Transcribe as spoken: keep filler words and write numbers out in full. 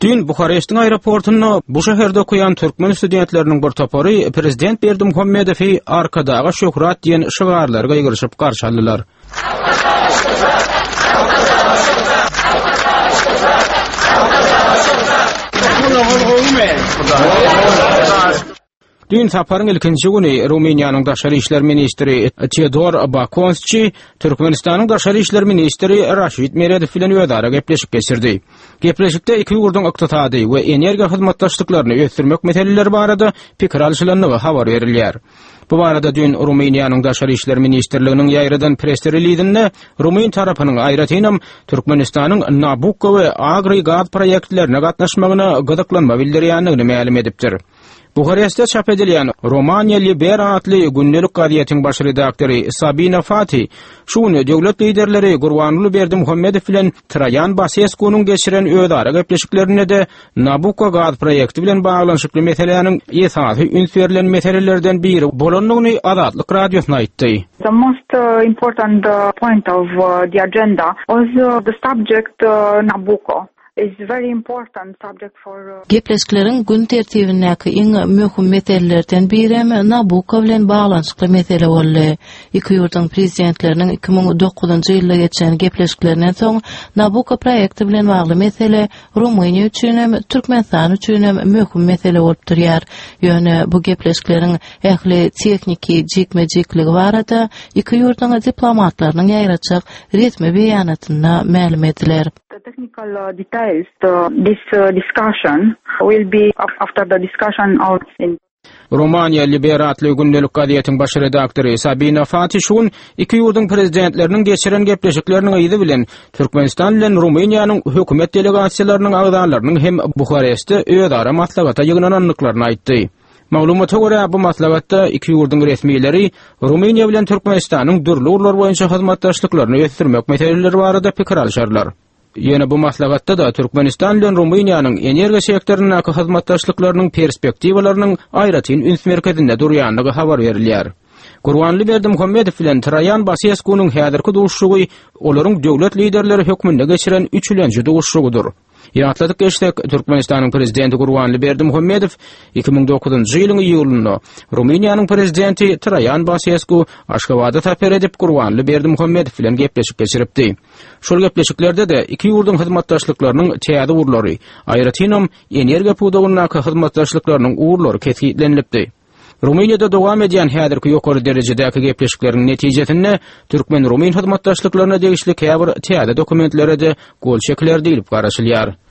Dün Bukarest'in aeroportuna bu şehirde okuyan Türkmen studentlerinin bir topary Prezident Berdimuhammedowy arkadaga şöhrat diyen şygarlarga ýygyrşyp garşy aldylar. Dün saparyň ilkinji güni Rumeniýanyň Daşary işler ministri Teodor Bakonschi Türkmenistanyň Daşary işler ministri Raşid Meredow bilen öýdara gepleşip geçirdi. Gepleşikde iki ýurdun ykdysady we energiýa hyzmatdaşlyklaryny ösdürmek meseleleri barada pikir alşylandygy habar berilýär. Bu barada dün Rumeniýanyň Daşary işler ministrliginiň ýaýradan press releaseinde Rumen tarapynyň aýratynam Türkmenistanyň Nabucco we Agri gaz proýektlerine gatnaşmagyna gydyklanma bildirýändigini ma'lum edipdir. Bukarest'te çap edilen Romanya Libera adlı günlük gazetiniň baş redaktory Sabina Fati şuny döwlet liderleri Gurbanly Berdimuhammedow bilen Trayan Basescu'nun geçiren öýdara gepleşiklerine de Nabucco gaz proýekti bilen baglanyşykly meseleleriň esasy üns berilen meselelerden biri bolanlygyny Azatlyk radiosyna aýtdy. The most uh, important uh, point of uh, the agenda was uh, the subject uh, Nabucco. Is very important subject for uh... Gepleşiklerin gün tertibindäki iň möhüm meselelerden biri Nabucco bilen baglanyşykly mesele boldy. Iki ýurduň prezidentläriniň iki ming dokuzunçy ýylda geçen gepleşiklerinden soň Nabucco proýekti bilen bagly mesele Rumeniýa üçin hem Türkmenistan üçin hem möhüm mesele bolup durýar. Ýöne bu gepleşikleriň ähli tekniki jikme-jikligi barada iki ýurduň diplomatlarynyň ýaýratjak resmi beýanatyna ma'lum ediler. The technical uh, details uh, this uh, discussion will be after the discussion out in Romanya Libera adlı günlük gazetiniň baş redaktory Sabina Fati şun iki ýurdun prezidentläriniň geçiren gepleşiklerini aýdy bilen Türkmenistan bilen Rumeniýanyň hökümet delegasiýalarynyň agdalarynyň hem Bukarestde öýdara maslagata ýygnananlyklaryny aýtdy. Maglumata görä bu maslagatda iki ýurdun resmiýetleri Rumeniýa bilen Türkmenistanyň dürli urlar boýunça hyzmatdaşlyklaryny ösdürmek meseleleri barada pikir alşarlar. Ýene bu maslagatda da Türkmenistan bilen Rumeniýanyň energiýa sektorunyň hyzmatdaşlyklarynyň perspektiwalarynyň aýratyn üns merkezinde durýanlygy habar berilýär. Gurbanly Berdimuhammedow bilen Trayan Basescu'nun häzirki duşşugy olaryň döwlet liderleri hökmünde geçiren üçlenji duşşugydyr. Ýatladyk geçdik Türkmenistanyň prezidenti Gurbanly Berdimuhammedow iki ming dokuzunçy ýylyň iýulynda Rumeniýanyň prezidenti Trayan Basescu Aşgabatda tapir edip Gurbanly Berdimuhammedow bilen gepleşip geçiripdi. Şol gepleşiklerde de iki ýurdun hyzmatdaşlyklarynyň täze urlary, aýratynam energiýa pudawyna hyzmatdaşlyklarynyň urlary kesgitlenilipdi. Rumeniýada dowam edýän häzirki ýokary derejedäki gepleşikleriň netijesinde Türkmen Rumen hyzmatdaşlyklaryna degişli käbir täze dokumentlere de gol şekilleri diýilip garaşylýar.